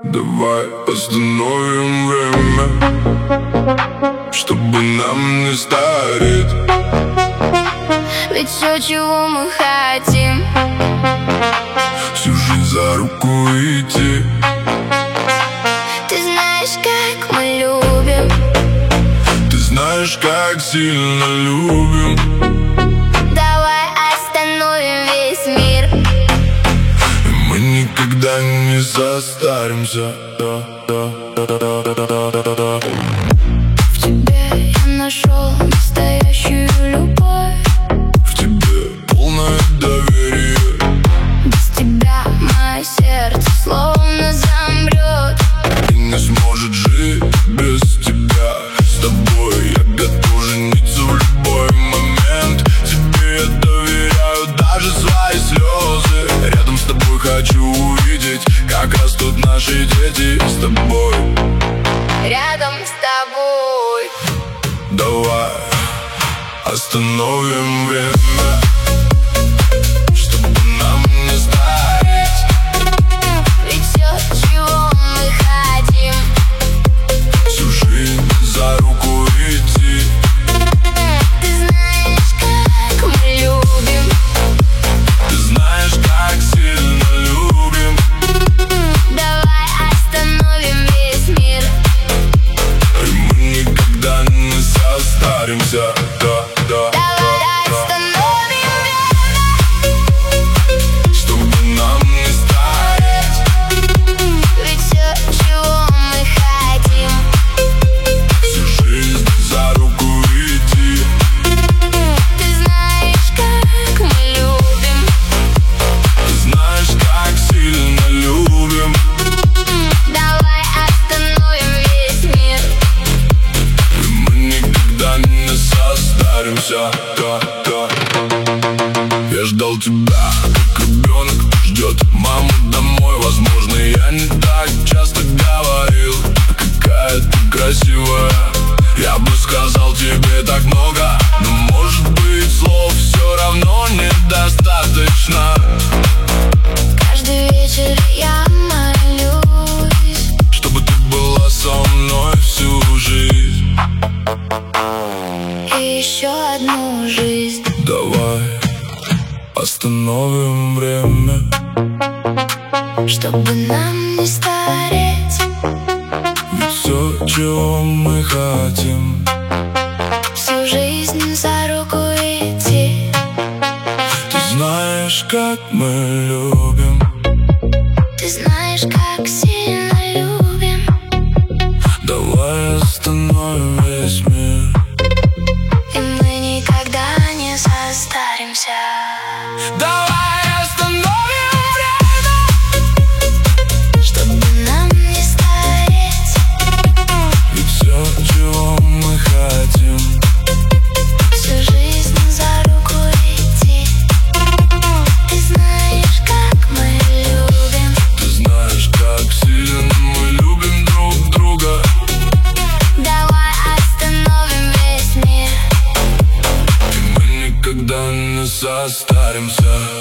Давай остановим время, чтобы нам не стареть. Ведь все, чего мы хотим, всю жизнь за руку идти. ты знаешь, как мы любим. Ты знаешь, как сильно любим. Давай остановим весь мир. Мы никогда не состаримся. В тебе я нашел настоящую любовь. В тебе полное доверие. Без тебя мое сердце словно замрет И не сможет жить без тебя. С тобой я готов жениться в любой момент. Тебе я доверяю даже свои слезы. Рядом с тобой хочу увидеть, как растут наши дети. С тобой, рядом с тобой. давай остановим время, чтобы нам не стареть. Ведь все, чего мы хотим, Всю жизнь за руку идти. ты знаешь, как мы любим. Ты знаешь, как сильно любим. Давай остановим весь мир. И мы никогда не состаримся. Давай остановим время, Чтобы нам не стареть. ведь все, чего мы хотим, Всю жизнь за руку идти. ты знаешь, как мы любим. Ты знаешь, как сильно любим. Давай остановим весь мир. И мы никогда не состаримся. Я ждал тебя, как ребенок ждет маму домой. Возможно, я не так часто говорил, какая ты красивая. Я бы сказал тебе так много, но может быть слов все равно недостаточно. Каждый вечер я молюсь, Чтобы ты была со мной всю жизнь. и еще одну жизнь. Давай остановим время, Чтобы нам не стареть, ведь все, чего мы хотим, всю жизнь за руку идти. ты знаешь, как мы любим. Ты знаешь, как сильно любим. Давай остановим весь мир. И мы никогда не состаримся. Давай остановим время, Чтобы нам не стареть, ведь все, чего мы хотим, всю жизнь за руку идти. Ты знаешь, как мы любим. ты знаешь, как сильно мы любим друг друга. Давай остановим весь мир. И мы никогда не состаримся.